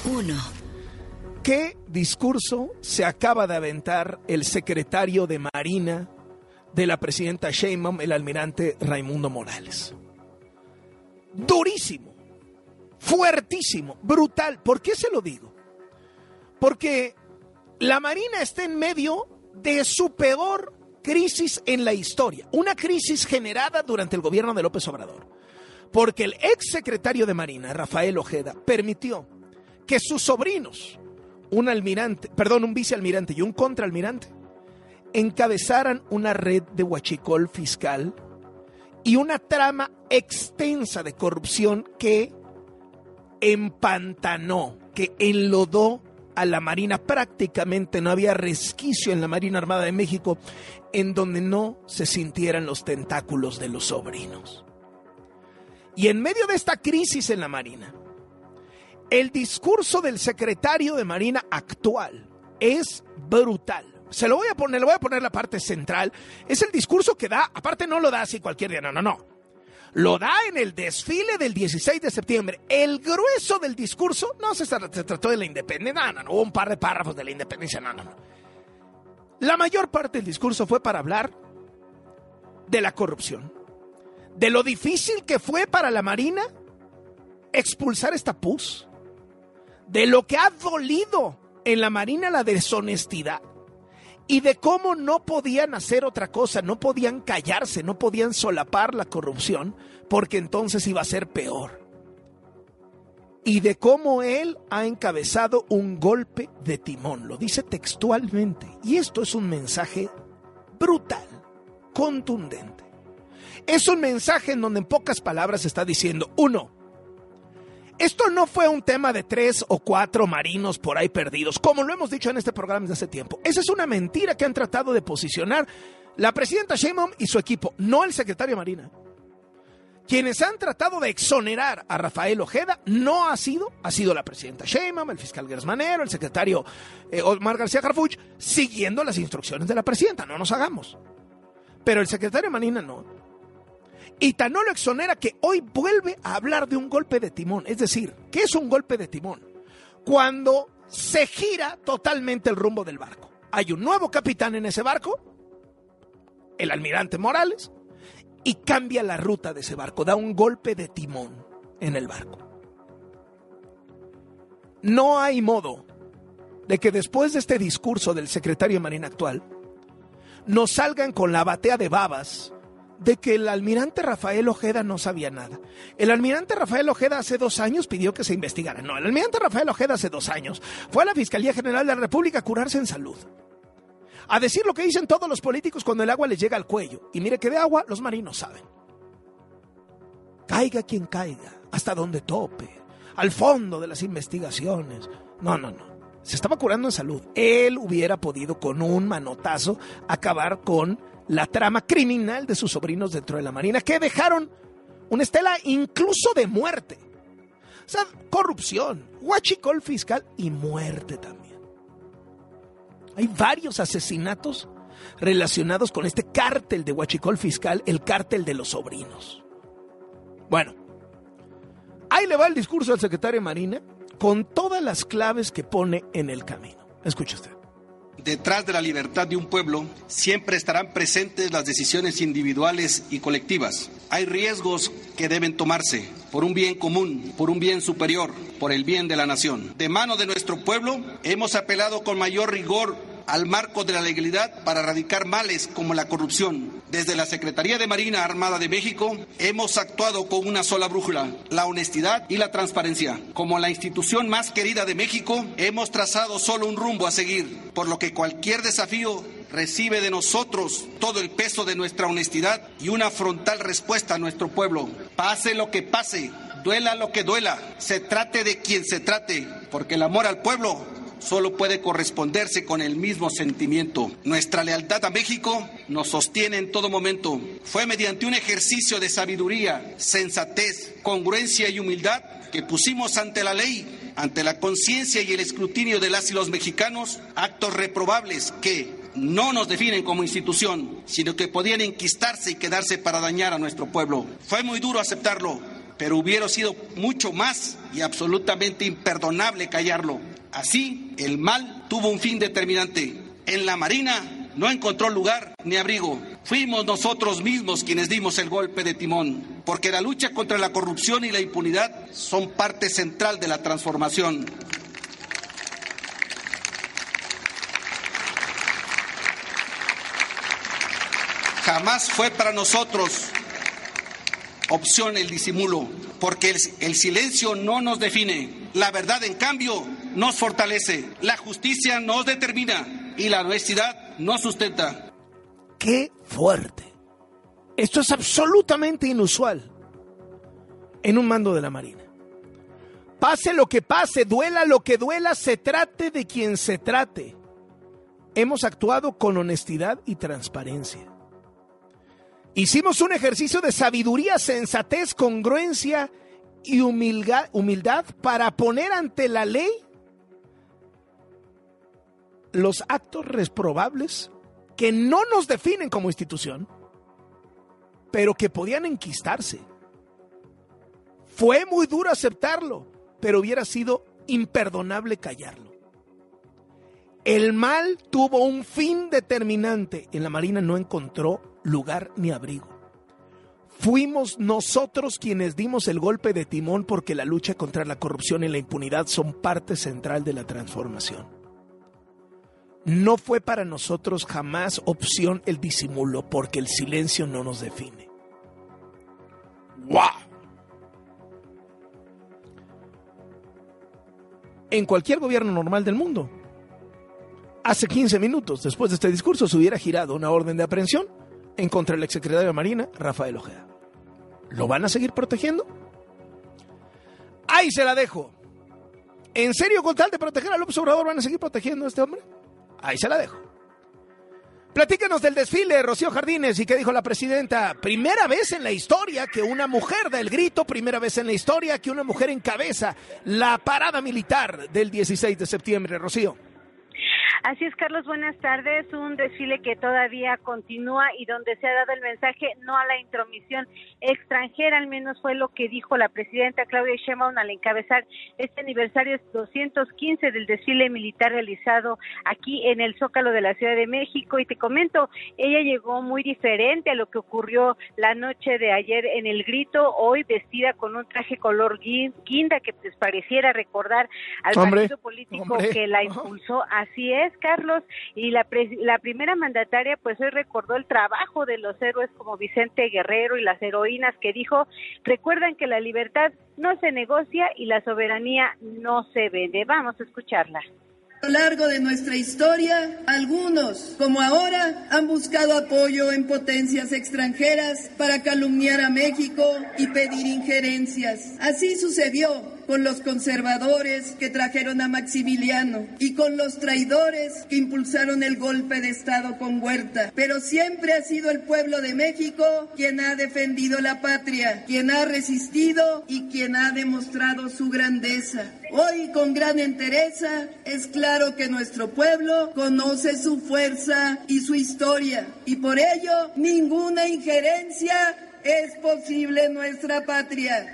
1. ¿Qué discurso se acaba de aventar el secretario de Marina de la presidenta Sheinbaum, el almirante Raimundo Morales? Durísimo, fuertísimo, brutal. ¿Por qué se lo digo? Porque la Marina está en medio de su peor crisis en la historia. Una crisis generada durante el gobierno de López Obrador. Porque el ex secretario de Marina, Rafael Ojeda, permitió que sus sobrinos, un vicealmirante y un contraalmirante, encabezaran una red de huachicol fiscal y una trama extensa de corrupción que empantanó, que enlodó a la Marina. Prácticamente no había resquicio en la Marina Armada de México en donde no se sintieran los tentáculos de los sobrinos. Y en medio de esta crisis en la Marina, el discurso del secretario de Marina actual es brutal. Le voy a poner la parte central. Es el discurso que da, aparte no lo da así cualquier día, no. Lo da en el desfile del 16 de septiembre. El grueso del discurso no se trató de la independencia, no, hubo un par de párrafos de la independencia, no. La mayor parte del discurso fue para hablar de la corrupción, de lo difícil que fue para la Marina expulsar esta pus, de lo que ha dolido en la Marina la deshonestidad y de cómo no podían hacer otra cosa, no podían callarse, no podían solapar la corrupción porque entonces iba a ser peor. Y de cómo él ha encabezado un golpe de timón, lo dice textualmente. Y esto es un mensaje brutal, contundente. Es un mensaje en donde en pocas palabras está diciendo, 1, esto no fue un tema de 3 o 4 marinos por ahí perdidos, como lo hemos dicho en este programa desde hace tiempo. Esa es una mentira que han tratado de posicionar la presidenta Sheinbaum y su equipo, no el secretario de Marina. Quienes han tratado de exonerar a Rafael Ojeda ha sido la presidenta Sheinbaum, el fiscal Gersmanero, el secretario Omar García Harfuch, siguiendo las instrucciones de la presidenta, no nos hagamos. Pero el secretario de Marina no. Y tan no lo exonera que hoy vuelve a hablar de un golpe de timón. Es decir, ¿qué es un golpe de timón? Cuando se gira totalmente el rumbo del barco. Hay un nuevo capitán en ese barco, el almirante Morales, y cambia la ruta de ese barco, da un golpe de timón en el barco. No hay modo de que después de este discurso del secretario de Marina actual, nos salgan con la batea de babas de que el almirante Rafael Ojeda no sabía nada. El almirante Rafael Ojeda hace 2 años pidió que se investigara. No, el almirante Rafael Ojeda hace 2 años fue a la Fiscalía General de la República a curarse en salud, a decir lo que dicen todos los políticos cuando el agua les llega al cuello. Y mire que de agua los marinos saben. Caiga quien caiga, hasta donde tope, al fondo de las investigaciones. No. Se estaba curando en salud. Él hubiera podido con un manotazo acabar con la trama criminal de sus sobrinos dentro de la Marina, que dejaron una estela incluso de muerte. O sea, corrupción, huachicol fiscal y muerte también. Hay varios asesinatos relacionados con este cártel de huachicol fiscal, el cártel de los sobrinos. Bueno, ahí le va el discurso del secretario de Marina con todas las claves que pone en el camino. Escuche usted. Detrás de la libertad de un pueblo siempre estarán presentes las decisiones individuales y colectivas. Hay riesgos que deben tomarse por un bien común, por un bien superior, por el bien de la nación. De mano de nuestro pueblo hemos apelado con mayor rigor al marco de la legalidad para erradicar males como la corrupción. Desde la Secretaría de Marina Armada de México hemos actuado con una sola brújula, la honestidad y la transparencia. Como la institución más querida de México, hemos trazado solo un rumbo a seguir, por lo que cualquier desafío recibe de nosotros todo el peso de nuestra honestidad y una frontal respuesta a nuestro pueblo. Pase lo que pase, duela lo que duela, se trate de quien se trate, porque el amor al pueblo solo puede corresponderse con el mismo sentimiento. Nuestra lealtad a México nos sostiene en todo momento. Fue mediante un ejercicio de sabiduría, sensatez, congruencia y humildad que pusimos ante la ley, ante la conciencia y el escrutinio de las y los mexicanos, actos reprobables que no nos definen como institución, sino que podían enquistarse y quedarse para dañar a nuestro pueblo. Fue muy duro aceptarlo, pero hubiera sido mucho más y absolutamente imperdonable callarlo. Así, el mal tuvo un fin determinante. En la Marina no encontró lugar ni abrigo. Fuimos nosotros mismos quienes dimos el golpe de timón, porque la lucha contra la corrupción y la impunidad son parte central de la transformación. Jamás fue para nosotros opción el disimulo, porque el silencio no nos define. La verdad, en cambio, nos fortalece. La justicia nos determina y la honestidad nos sustenta. ¡Qué fuerte! Esto es absolutamente inusual en un mando de la Marina. Pase lo que pase, duela lo que duela, se trate de quien se trate. Hemos actuado con honestidad y transparencia. Hicimos un ejercicio de sabiduría, sensatez, congruencia y humildad para poner ante la ley los actos reprobables que no nos definen como institución, pero que podían enquistarse. Fue muy duro aceptarlo, pero hubiera sido imperdonable callarlo. El mal tuvo un fin determinante. En la Marina no encontró lugar ni abrigo. Fuimos nosotros quienes dimos el golpe de timón, porque la lucha contra la corrupción y la impunidad son parte central de la transformación. No fue para nosotros jamás opción el disimulo, porque el silencio no nos define. ¡Wow! En cualquier gobierno normal del mundo, hace 15 minutos después de este discurso se hubiera girado una orden de aprehensión en contra del exsecretario de Marina, Rafael Ojeda. ¿Lo van a seguir protegiendo? Ahí se la dejo. ¿En serio, con tal de proteger a López Obrador, van a seguir protegiendo a este hombre? Ahí se la dejo. Platícanos del desfile, Rocío Jardines, y qué dijo la presidenta. Primera vez en la historia que una mujer da el grito, primera vez en la historia que una mujer encabeza la parada militar del 16 de septiembre, Rocío. Así es, Carlos, buenas tardes. Un desfile que todavía continúa y donde se ha dado el mensaje no a la intromisión extranjera, al menos fue lo que dijo la presidenta Claudia Sheinbaum al encabezar este aniversario 215 del desfile militar realizado aquí en el Zócalo de la Ciudad de México. Y te comento, ella llegó muy diferente a lo que ocurrió la noche de ayer en el grito, hoy vestida con un traje color guinda que pues pareciera recordar al partido político que la impulsó. Así es, Carlos, y la primera mandataria pues hoy recordó el trabajo de los héroes como Vicente Guerrero y las heroínas, que dijo: recuerdan que la libertad no se negocia y la soberanía no se vende. Vamos a escucharla. A lo largo de nuestra historia, algunos, como ahora, han buscado apoyo en potencias extranjeras para calumniar a México y pedir injerencias. Así sucedió con los conservadores que trajeron a Maximiliano y con los traidores que impulsaron el golpe de Estado con Huerta. Pero siempre ha sido el pueblo de México quien ha defendido la patria, quien ha resistido y quien ha demostrado su grandeza. Hoy, con gran entereza, es claro que nuestro pueblo conoce su fuerza y su historia, y por ello ninguna injerencia es posible en nuestra patria.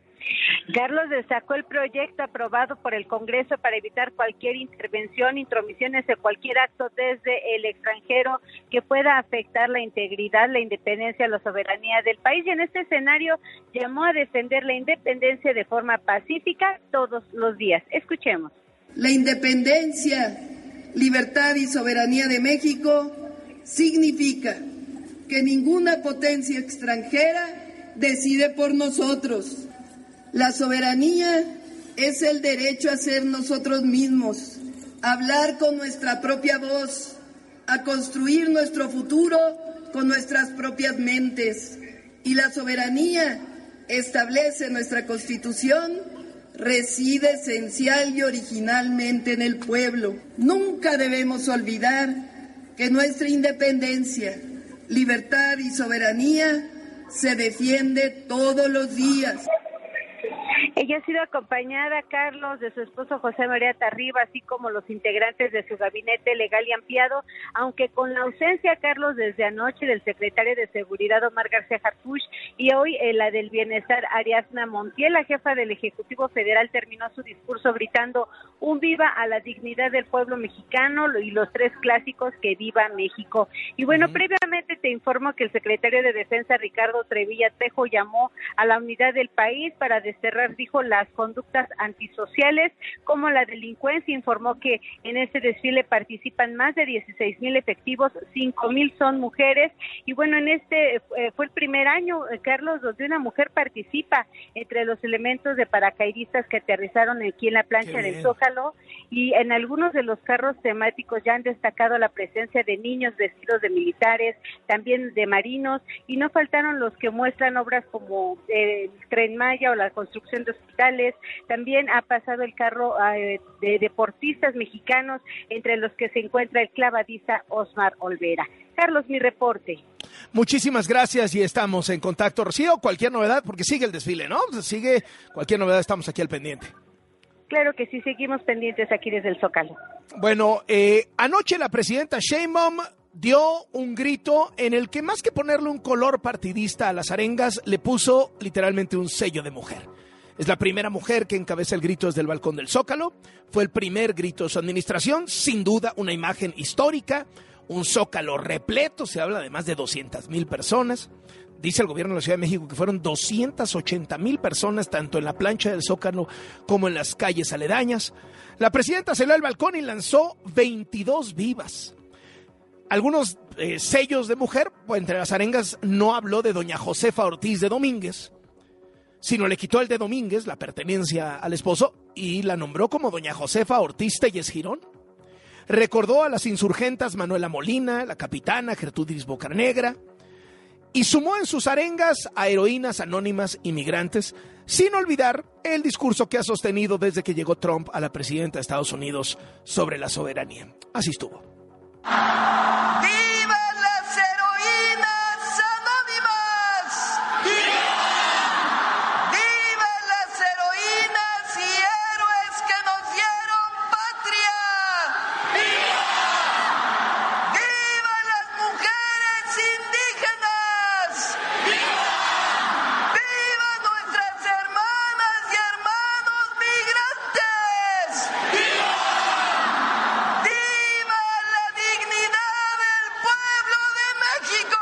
Carlos destacó el proyecto aprobado por el Congreso para evitar cualquier intervención, intromisiones de cualquier acto desde el extranjero que pueda afectar la integridad, la independencia, la soberanía del país. Y en este escenario llamó a defender la independencia de forma pacífica todos los días. Escuchemos. La independencia, libertad y soberanía de México significa que ninguna potencia extranjera decide por nosotros. La soberanía es el derecho a ser nosotros mismos, a hablar con nuestra propia voz, a construir nuestro futuro con nuestras propias mentes. Y la soberanía, establece nuestra Constitución, reside esencial y originalmente en el pueblo. Nunca debemos olvidar que nuestra independencia, libertad y soberanía se defiende todos los días. Ella ha sido acompañada, Carlos, de su esposo José María Tarriba, así como los integrantes de su gabinete legal y ampliado, aunque con la ausencia, Carlos, desde anoche del secretario de Seguridad Omar García Harfuch y hoy la del Bienestar Ariadna Montiel. La jefa del Ejecutivo Federal terminó su discurso gritando un viva a la dignidad del pueblo mexicano y los 3 clásicos que viva México. Y bueno, previamente te informo que el secretario de Defensa Ricardo Trevilla Trejo llamó a la unidad del país para desterrar, dijo, las conductas antisociales como la delincuencia. Informó que en este desfile participan más de 16,000 efectivos, 5,000 son mujeres. Y bueno, en este fue el primer año, Carlos, donde una mujer participa entre los elementos de paracaidistas que aterrizaron aquí en la plancha del Zócalo, y en algunos de los carros temáticos ya han destacado la presencia de niños vestidos de militares, también de marinos, y no faltaron los que muestran obras como el Tren Maya o la construcción de hospitales. También ha pasado el carro de deportistas mexicanos, entre los que se encuentra el clavadista Osmar Olvera. Carlos, mi reporte. Muchísimas gracias y estamos en contacto. Rocío, cualquier novedad, porque sigue el desfile, ¿no? Sigue cualquier novedad, estamos aquí al pendiente. Claro que sí, seguimos pendientes aquí desde el Zócalo. Bueno, anoche la presidenta Sheinbaum dio un grito en el que, más que ponerle un color partidista a las arengas, le puso literalmente un sello de mujer. Es la primera mujer que encabeza el grito desde el balcón del Zócalo. Fue el primer grito de su administración, sin duda una imagen histórica, un Zócalo repleto, se habla de más de 200,000 personas. Dice el gobierno de la Ciudad de México que fueron 280,000 personas, tanto en la plancha del Zócalo como en las calles aledañas. La presidenta salió al balcón y lanzó 22 vivas. Algunos sellos de mujer, pues entre las arengas no habló de doña Josefa Ortiz de Domínguez, sino le quitó el de Domínguez, la pertenencia al esposo, y la nombró como doña Josefa Ortiz Telles Girón. Recordó a las insurgentas Manuela Molina, la capitana Gertrudis Bocanegra, y sumó en sus arengas a heroínas anónimas inmigrantes, sin olvidar el discurso que ha sostenido desde que llegó Trump a la presidencia de Estados Unidos sobre la soberanía. Así estuvo. ¡Viva las heroínas anónimas! ¡Viva! ¡Viva las heroínas y héroes que nos dieron patria! ¡Viva! ¡Viva las mujeres indígenas! ¡Viva! ¡Viva nuestras hermanas y hermanos migrantes! ¡Viva! ¡Viva la dignidad del pueblo de México!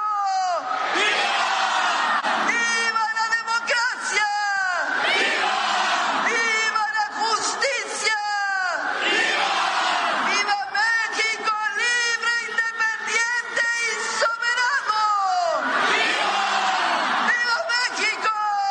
¡Viva! ¡Viva la democracia! ¡Viva! ¡Viva la justicia! ¡Viva! ¡Viva México libre, independiente y soberano! ¡Viva! ¡Viva México!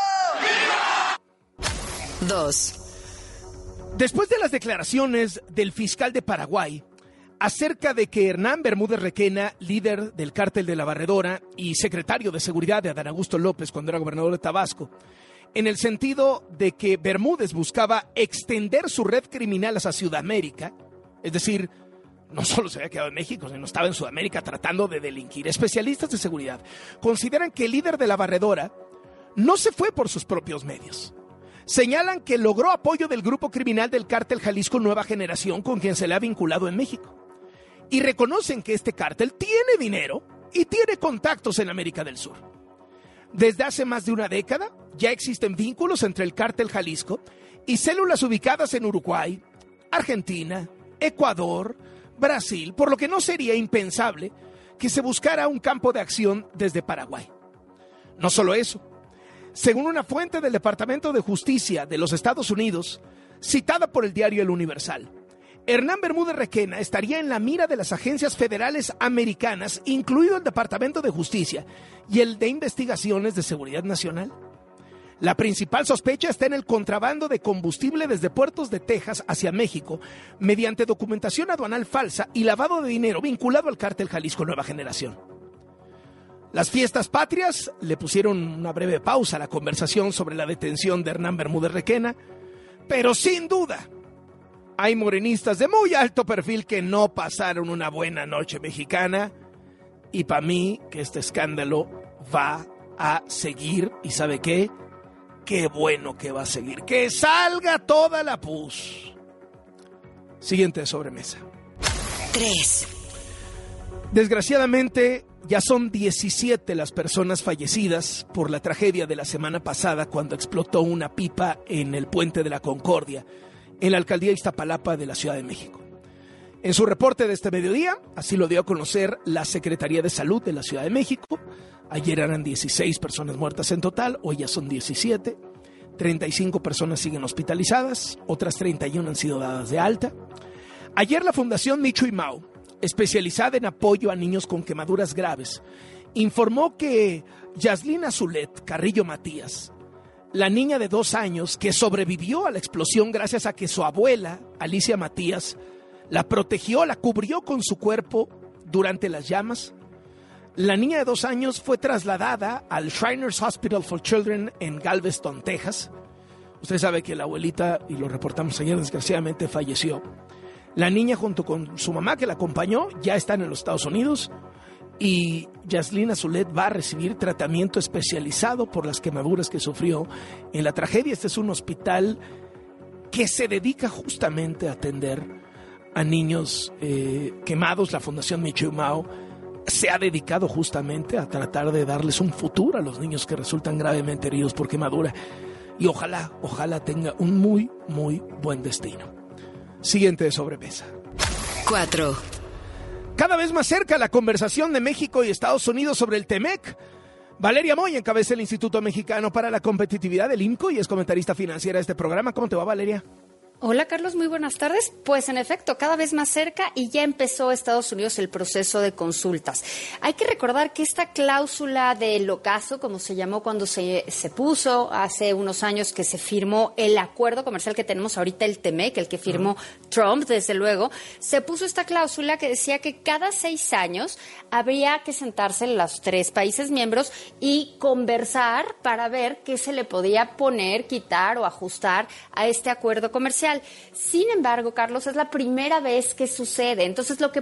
¡Viva! 2. Después de las declaraciones del fiscal de Paraguay acerca de que Hernán Bermúdez Requena, líder del cártel de la Barredora y secretario de Seguridad de Adán Augusto López cuando era gobernador de Tabasco, en el sentido de que Bermúdez buscaba extender su red criminal hacia Sudamérica, es decir, no solo se había quedado en México, sino estaba en Sudamérica tratando de delinquir. Especialistas de seguridad consideran que el líder de la Barredora no se fue por sus propios medios. Señalan que logró apoyo del grupo criminal del cártel Jalisco Nueva Generación, con quien se le ha vinculado en México. Y reconocen que este cártel tiene dinero y tiene contactos en América del Sur. Desde hace más de una década ya existen vínculos entre el cártel Jalisco y células ubicadas en Uruguay, Argentina, Ecuador, Brasil, por lo que no sería impensable que se buscara un campo de acción desde Paraguay. No solo eso. Según una fuente del Departamento de Justicia de los Estados Unidos, citada por el diario El Universal, Hernán Bermúdez Requena estaría en la mira de las agencias federales americanas, incluido el Departamento de Justicia y el de Investigaciones de Seguridad Nacional. La principal sospecha está en el contrabando de combustible desde puertos de Texas hacia México, mediante documentación aduanal falsa y lavado de dinero vinculado al cártel Jalisco Nueva Generación. Las fiestas patrias le pusieron una breve pausa a la conversación sobre la detención de Hernán Bermúdez Requena, pero sin duda hay morenistas de muy alto perfil que no pasaron una buena noche mexicana, y para mí que este escándalo va a seguir, y ¿sabe qué? qué bueno que va a seguir. ¡Que salga toda la pus! Siguiente sobremesa. 3. Desgraciadamente, ya son 17 las personas fallecidas por la tragedia de la semana pasada cuando explotó una pipa en el Puente de la Concordia, en la alcaldía de Iztapalapa de la Ciudad de México. En su reporte de este mediodía, así lo dio a conocer la Secretaría de Salud de la Ciudad de México. Ayer eran 16 personas muertas en total, hoy ya son 17. 35 personas siguen hospitalizadas, otras 31 han sido dadas de alta. Ayer la Fundación Micho y Mau, especializada en apoyo a niños con quemaduras graves, informó que Yaslin Azulet Carrillo Matías, la niña de 2 años que sobrevivió a la explosión gracias a que su abuela, Alicia Matías, la protegió, la cubrió con su cuerpo durante las llamas. La niña de 2 años fue trasladada al Shriners Hospital for Children en Galveston, Texas. Usted sabe que la abuelita, y lo reportamos ayer, desgraciadamente falleció. La niña junto con su mamá que la acompañó ya están en los Estados Unidos y Yaslin Azulet va a recibir tratamiento especializado por las quemaduras que sufrió en la tragedia. Este es un hospital que se dedica justamente a atender a niños quemados. La Fundación Micho y Mau se ha dedicado justamente a tratar de darles un futuro a los niños que resultan gravemente heridos por quemadura y ojalá tenga un muy, muy buen destino. Siguiente de sobremesa. 4. Cada vez más cerca la conversación de México y Estados Unidos sobre el TEMEC. Valeria Moy encabeza el Instituto Mexicano para la Competitividad del IMCO y es comentarista financiera de este programa. ¿Cómo te va, Valeria? Hola Carlos, muy buenas tardes. Pues en efecto, cada vez más cerca y ya empezó Estados Unidos el proceso de consultas. Hay que recordar que esta cláusula del ocaso, como se llamó cuando se puso hace unos años que se firmó el acuerdo comercial que tenemos ahorita, el TEMEC, el que firmó Trump, desde luego, se puso esta cláusula que decía que cada 6 años habría que sentarse los 3 países miembros y conversar para ver qué se le podía poner, quitar o ajustar a este acuerdo comercial. Sin embargo, Carlos, es la primera vez que sucede. Entonces, lo que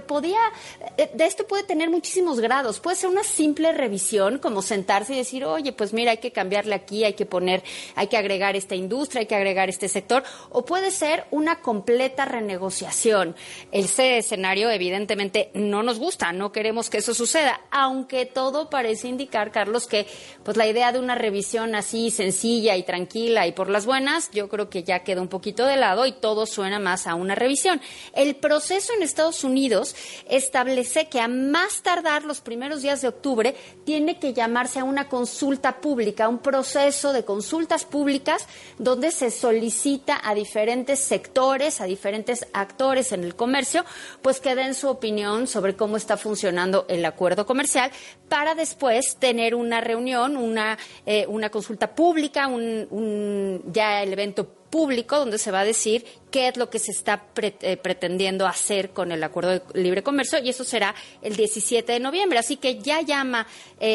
de esto puede tener muchísimos grados. Puede ser una simple revisión, como sentarse y decir, oye, pues mira, hay que cambiarle aquí, hay que agregar esta industria, hay que agregar este sector. O puede ser una completa renegociación. Ese escenario, evidentemente, no nos gusta, no queremos que eso suceda, aunque todo parece indicar, Carlos, que pues la idea de una revisión así sencilla y tranquila y por las buenas, yo creo que ya queda un poquito de lado y todo suena más a una revisión. El proceso en Estados Unidos establece que a más tardar los primeros días de octubre tiene que llamarse a una consulta pública, un proceso de consultas públicas donde se solicita a diferentes sectores, a diferentes actores en el comercio, pues que den su opinión sobre cómo está funcionando el acuerdo comercial para después tener una reunión, una consulta pública, ya el evento público donde se va a decir qué es lo que se está pretendiendo hacer con el acuerdo de libre comercio y eso será el 17 de noviembre. Así que ya llama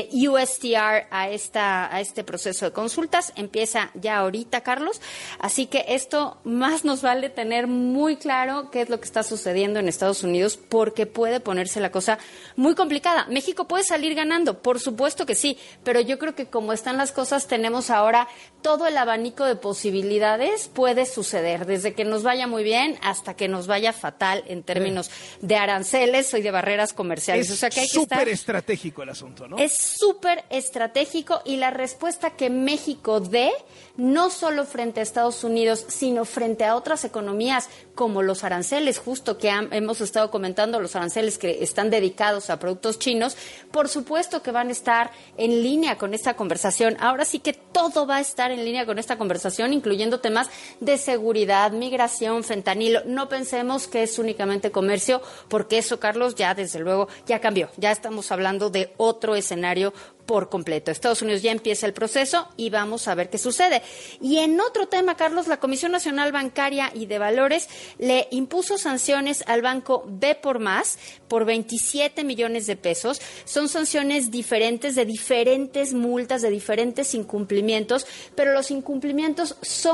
USTR a este proceso de consultas. Empieza ya ahorita, Carlos. Así que esto más nos vale tener muy claro qué es lo que está sucediendo en Estados Unidos porque puede ponerse la cosa muy complicada. México puede salir ganando, por supuesto que sí, pero yo creo que como están las cosas tenemos ahora todo el abanico de posibilidades puede suceder, desde que nos vaya muy bien hasta que nos vaya fatal en términos de aranceles y de barreras comerciales. Es o sea que hay súper estratégico el asunto, ¿no? Es súper estratégico y la respuesta que México dé, no solo frente a Estados Unidos, sino frente a otras economías como los aranceles, justo que hemos estado comentando, los aranceles que están dedicados a productos chinos, por supuesto que van a estar en línea con esta conversación. Ahora sí que todo va a estar en línea con esta conversación, incluyendo temas de seguridad, migración, fentanilo. No pensemos que es únicamente comercio, porque eso, Carlos, ya desde luego ya cambió. Ya estamos hablando de otro escenario por completo. Estados Unidos ya empieza el proceso y vamos a ver qué sucede. Y en otro tema, Carlos, la Comisión Nacional Bancaria y de Valores le impuso sanciones al banco B por Más por 27 millones de pesos. Son sanciones diferentes, de diferentes multas, de diferentes incumplimientos, pero los incumplimientos son relacionados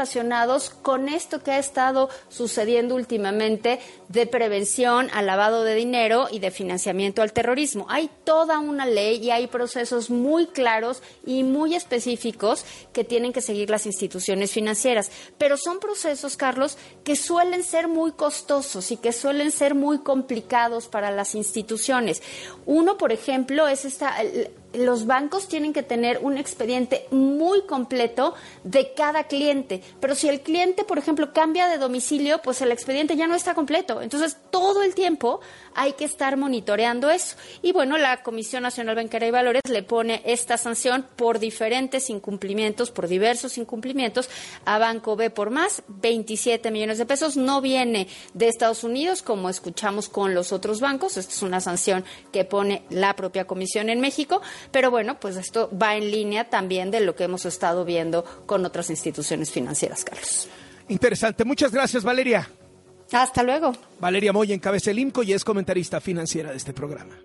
relacionados con esto que ha estado sucediendo últimamente de prevención al lavado de dinero y de financiamiento al terrorismo. Hay toda una ley y hay procesos muy claros y muy específicos que tienen que seguir las instituciones financieras, pero son procesos, Carlos, que suelen ser muy costosos y que suelen ser muy complicados para las instituciones. Uno, por ejemplo, es los bancos tienen que tener un expediente muy completo de cada cliente, pero si el cliente, por ejemplo, cambia de domicilio, pues el expediente ya no está completo. Entonces, todo el tiempo hay que estar monitoreando eso. Y bueno, la Comisión Nacional Bancaria y Valores le pone esta sanción por diferentes incumplimientos, por diversos incumplimientos a Banco B por Más, 27 millones de pesos. No viene de Estados Unidos, como escuchamos con los otros bancos. Esta es una sanción que pone la propia Comisión en México. Pero bueno, pues esto va en línea también de lo que hemos estado viendo con otras instituciones financieras, Carlos. Interesante. Muchas gracias, Valeria. Hasta luego. Valeria Moya encabeza el IMCO y es comentarista financiera de este programa.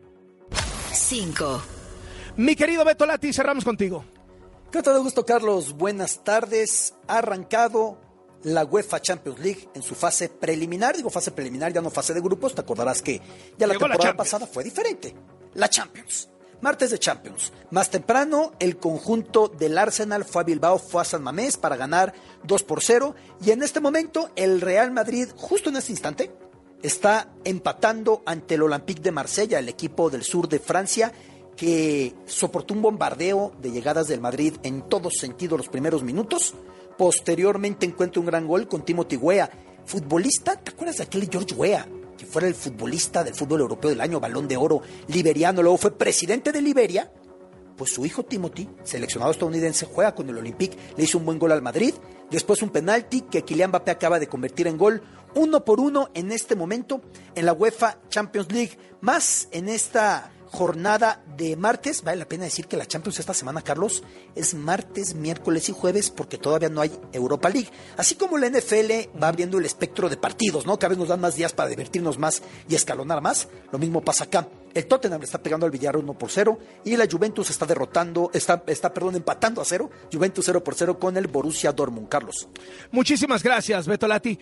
5. Mi querido Beto Lati, cerramos contigo. ¿Qué tal? Gusto, Carlos. Buenas tardes. Ha arrancado la UEFA Champions League en su fase preliminar. Digo fase preliminar, ya no fase de grupos. Te acordarás que ya la temporada pasada fue diferente. La Champions. Martes de Champions. Más temprano, el conjunto del Arsenal fue a Bilbao, fue a San Mamés para ganar 2-0. Y en este momento, el Real Madrid, justo en este instante, está empatando ante el Olympique de Marsella, el equipo del sur de Francia, que soportó un bombardeo de llegadas del Madrid en todos sentidos los primeros minutos. Posteriormente encuentra un gran gol con Timothy Weah, futbolista. ¿Te acuerdas de aquel George Weah? Que fuera el futbolista del fútbol europeo del año, Balón de Oro, liberiano, luego fue presidente de Liberia. Pues su hijo Timothy, seleccionado estadounidense, juega con el Olympique, le hizo un buen gol al Madrid, después un penalti que Kylian Mbappé acaba de convertir en gol, 1-1 en este momento en la UEFA Champions League, más en esta jornada de martes. Vale la pena decir que la Champions esta semana, Carlos, es martes, miércoles y jueves porque todavía no hay Europa League. Así como la NFL va abriendo el espectro de partidos, ¿no? Cada vez nos dan más días para divertirnos más y escalonar más. Lo mismo pasa acá. El Tottenham le está pegando al Villarreal 1-0 y la Juventus está empatando a 0. Juventus 0-0 con el Borussia Dortmund, Carlos. Muchísimas gracias, Beto Lati.